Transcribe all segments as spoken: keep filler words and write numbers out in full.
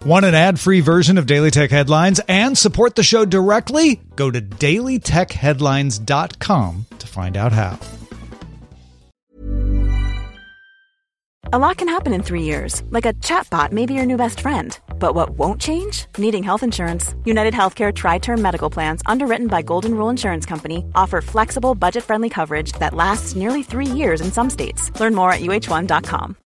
Want an ad-free version of Daily Tech Headlines and support the show directly? Go to daily tech headlines dot com to find out how. A lot can happen in three years, like a chatbot may be your new best friend. But what won't change? Needing health insurance. United Healthcare Tri-Term Medical Plans, underwritten by Golden Rule Insurance Company, offer flexible, budget-friendly coverage that lasts nearly three years in some states. Learn more at U H one dot com.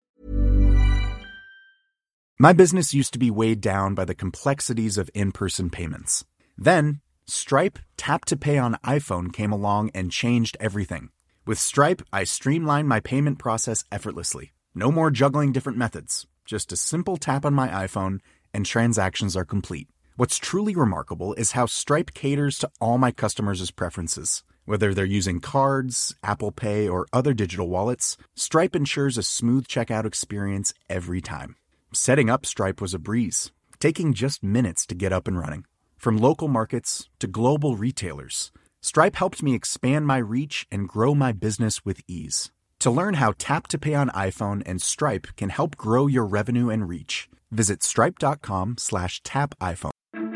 My business used to be weighed down by the complexities of in-person payments. Then, Stripe Tap to Pay on iPhone came along and changed everything. With Stripe, I streamlined my payment process effortlessly. No more juggling different methods. Just a simple tap on my iPhone and transactions are complete. What's truly remarkable is how Stripe caters to all my customers' preferences. Whether they're using cards, Apple Pay, or other digital wallets, Stripe ensures a smooth checkout experience every time. Setting up Stripe was a breeze, taking just minutes to get up and running. From local markets to global retailers, Stripe helped me expand my reach and grow my business with ease. To learn how Tap to Pay on iPhone and Stripe can help grow your revenue and reach, visit stripe.com slash tap iPhone.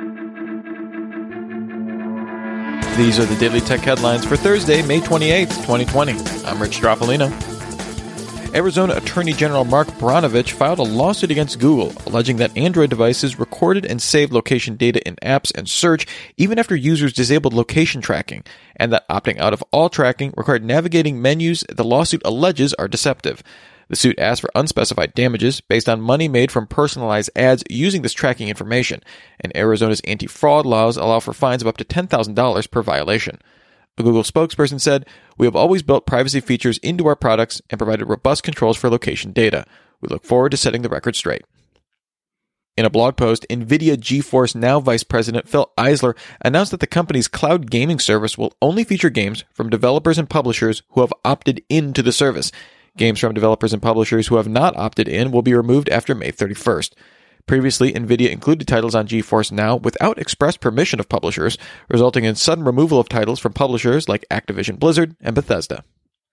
These are the Daily Tech Headlines for Thursday, May twenty-eighth, twenty twenty. I'm Rich Stroffolino. Arizona Attorney General Mark Brnovich filed a lawsuit against Google, alleging that Android devices recorded and saved location data in apps and search even after users disabled location tracking, and that opting out of all tracking required navigating menus the lawsuit alleges are deceptive. The suit asked for unspecified damages based on money made from personalized ads using this tracking information, and Arizona's anti-fraud laws allow for fines of up to ten thousand dollars per violation. A Google spokesperson said, "We have always built privacy features into our products and provided robust controls for location data. We look forward to setting the record straight." In a blog post, NVIDIA GeForce Now Vice President Phil Eisler announced that the company's cloud gaming service will only feature games from developers and publishers who have opted into the service. Games from developers and publishers who have not opted in will be removed after May thirty-first. Previously, NVIDIA included titles on GeForce Now without express permission of publishers, resulting in sudden removal of titles from publishers like Activision Blizzard and Bethesda.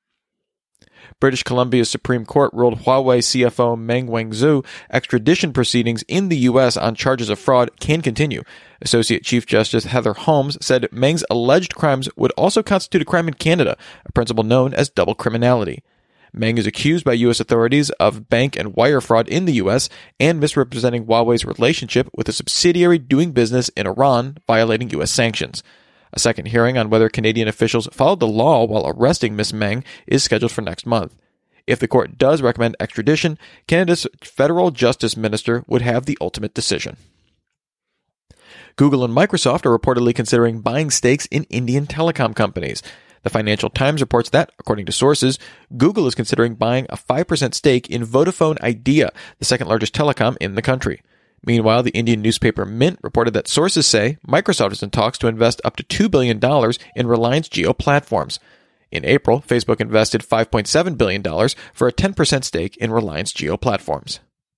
British Columbia's Supreme Court ruled Huawei C F O Meng Wanzhou extradition proceedings in the U S on charges of fraud can continue. Associate Chief Justice Heather Holmes said Meng's alleged crimes would also constitute a crime in Canada, a principle known as double criminality. Meng is accused by U S authorities of bank and wire fraud in the U S and misrepresenting Huawei's relationship with a subsidiary doing business in Iran, violating U S sanctions. A second hearing on whether Canadian officials followed the law while arresting Miz Meng is scheduled for next month. If the court does recommend extradition, Canada's federal justice minister would have the ultimate decision. Google and Microsoft are reportedly considering buying stakes in Indian telecom companies. The Financial Times reports that, according to sources, Google is considering buying a five percent stake in Vodafone Idea, the second largest telecom in the country. Meanwhile, the Indian newspaper Mint reported that sources say Microsoft is in talks to invest up to two billion dollars in Reliance Jio Platforms. In April, Facebook invested five point seven billion dollars for a ten percent stake in Reliance Jio Platforms.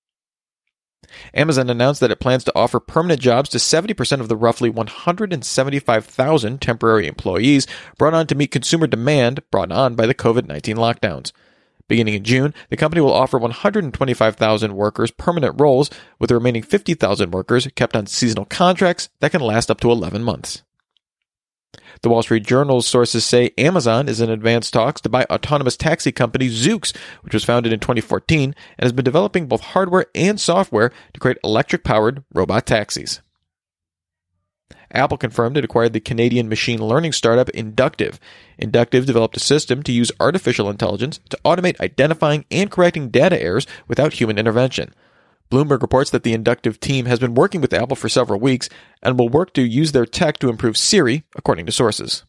Amazon announced that it plans to offer permanent jobs to seventy percent of the roughly one hundred seventy-five thousand temporary employees brought on to meet consumer demand brought on by the covid nineteen lockdowns. Beginning in June, the company will offer one hundred twenty-five thousand workers permanent roles, with the remaining fifty thousand workers kept on seasonal contracts that can last up to eleven months. The Wall Street Journal's sources say Amazon is in advanced talks to buy autonomous taxi company Zoox, which was founded in twenty fourteen and has been developing both hardware and software to create electric-powered robot taxis. Apple confirmed it acquired the Canadian machine learning startup Inductive. Inductive developed a system to use artificial intelligence to automate identifying and correcting data errors without human intervention. Bloomberg reports that the Inductive team has been working with Apple for several weeks and will work to use their tech to improve Siri, according to sources.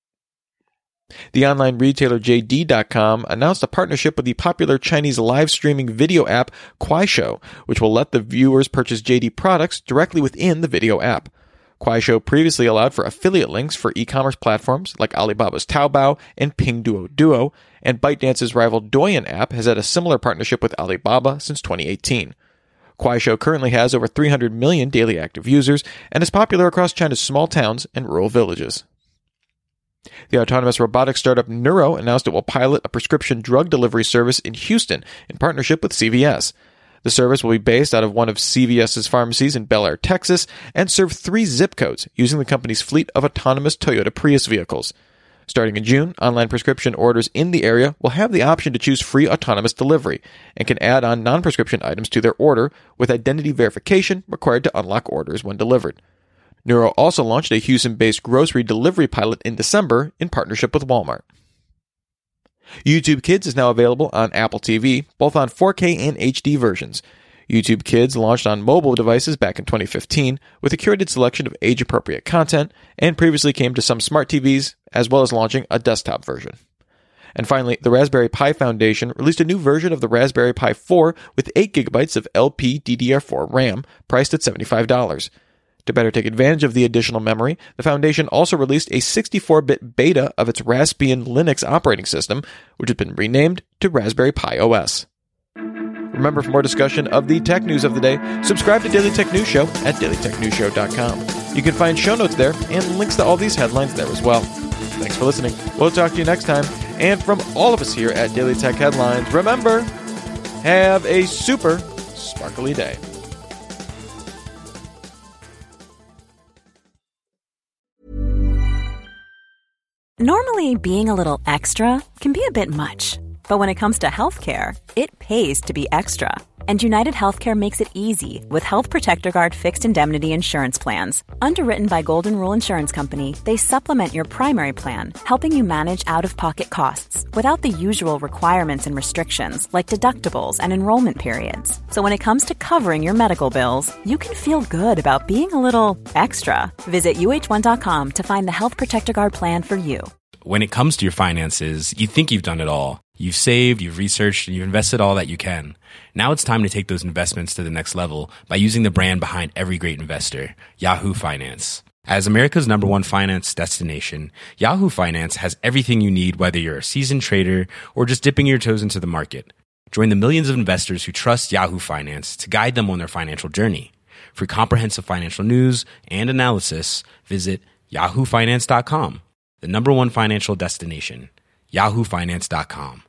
The online retailer J D dot com announced a partnership with the popular Chinese live streaming video app Kuaishou, which will let the viewers purchase J D products directly within the video app. Kuaishou previously allowed for affiliate links for e-commerce platforms like Alibaba's Taobao and Pinduoduo, and ByteDance's rival Douyin app has had a similar partnership with Alibaba since twenty eighteen. Kuaishou currently has over three hundred million daily active users and is popular across China's small towns and rural villages. The autonomous robotics startup Neuro announced it will pilot a prescription drug delivery service in Houston in partnership with C V S. The service will be based out of one of C V S's pharmacies in Bel Air, Texas, and serve three zip codes using the company's fleet of autonomous Toyota Prius vehicles. Starting in June, online prescription orders in the area will have the option to choose free autonomous delivery and can add on non-prescription items to their order with identity verification required to unlock orders when delivered. Nuro also launched a Houston-based grocery delivery pilot in December in partnership with Walmart. YouTube Kids is now available on Apple T V, both on four K and H D versions. YouTube Kids launched on mobile devices back in twenty fifteen with a curated selection of age-appropriate content and previously came to some smart T Vs, as well as launching a desktop version. And finally, the Raspberry Pi Foundation released a new version of the Raspberry Pi four with eight gigabytes of L P D D R four RAM, priced at seventy-five dollars. To better take advantage of the additional memory, the Foundation also released a sixty-four bit beta of its Raspbian Linux operating system, which has been renamed to Raspberry Pi O S. Remember, for more discussion of the tech news of the day, subscribe to Daily Tech News Show at daily tech news show dot com. You can find show notes there and links to all these headlines there as well. Thanks for listening. We'll talk to you next time. And from all of us here at Daily Tech Headlines, remember, have a super sparkly day. Normally, being a little extra can be a bit much. But when it comes to healthcare, it pays to be extra. And United Healthcare makes it easy with Health Protector Guard fixed indemnity insurance plans. Underwritten by Golden Rule Insurance Company, they supplement your primary plan, helping you manage out-of-pocket costs without the usual requirements and restrictions like deductibles and enrollment periods. So when it comes to covering your medical bills, you can feel good about being a little extra. Visit U H one dot com to find the Health Protector Guard plan for you. When it comes to your finances, you think you've done it all. You've saved, you've researched, and you've invested all that you can. Now it's time to take those investments to the next level by using the brand behind every great investor, Yahoo Finance. As America's number one finance destination, Yahoo Finance has everything you need, whether you're a seasoned trader or just dipping your toes into the market. Join the millions of investors who trust Yahoo Finance to guide them on their financial journey. For comprehensive financial news and analysis, visit yahoo finance dot com, the number one financial destination, yahoo finance dot com.